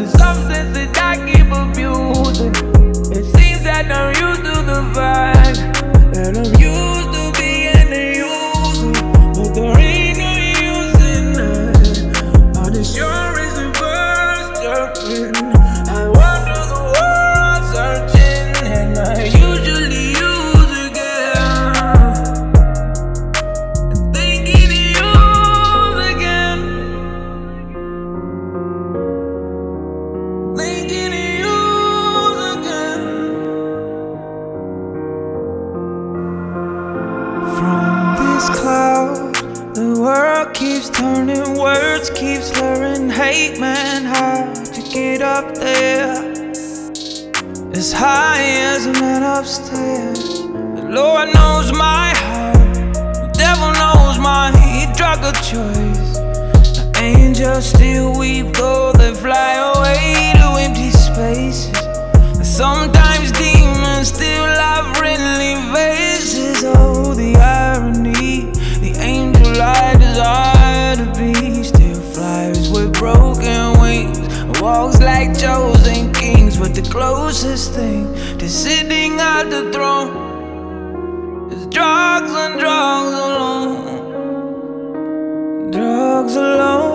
the substance that I keep abusing. It seems that I'm used to the fact that I'm used to being the user, but there ain't no use in that. All this sure is a burst jumping. I wander the world searching, and I usually use again. Thinking to use again. Thinking to use again. From this cloud, the world keeps turning, words keep slurring. Hate, man, how'd you get up there? As high as a man upstairs. The Lord knows my heart, the devil knows my drug of choice. The angels still weep though they fly away to empty spaces. And sometimes demons still have friendly faces. Oh, the irony, the angel I desire to be still flies with broken wings, walks like chosen kings. But the closest thing to sitting at the throne is drugs and drugs alone. Drugs alone.